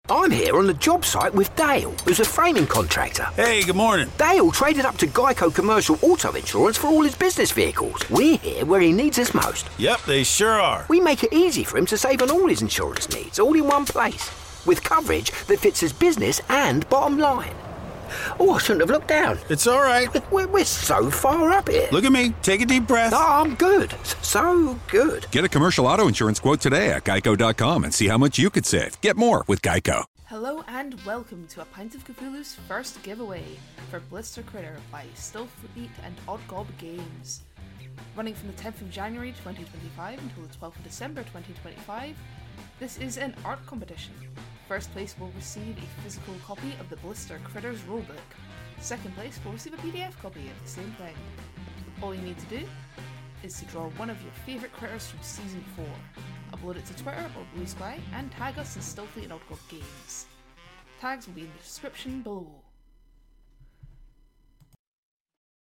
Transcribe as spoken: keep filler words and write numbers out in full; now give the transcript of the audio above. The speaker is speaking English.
I'm here on the job site with Dale, who's a framing contractor. Hey, good morning. Dale traded up to Geico Commercial Auto Insurance for all his business vehicles. We're here where he needs us most. Yep, they sure are. We make it easy for him to save on all his insurance needs, all in one place, with coverage that fits his business and bottom line. Oh, I shouldn't have looked down. It's all right. We're, we're so far up here. Look at me. Take a deep breath. Oh, I'm good. So good. Get a commercial auto insurance quote today at geico dot com and see how much you could save. Get more with Geico. Hello and welcome to A Pint of Cthulhu's first giveaway for Blister Critter by Stillfleet and Odd Gob Games. Running from the tenth of January twenty twenty-five until the twelfth of December twenty twenty-five, this is an art competition. First place will receive a physical copy of the Blister Critters rulebook. Second place will receive a P D F copy of the same thing. All you need to do is to draw one of your favourite critters from Season four, upload it to Twitter or Blue Sky, and tag us in Stillfleet and Odd Gob Games. Tags will be in the description below.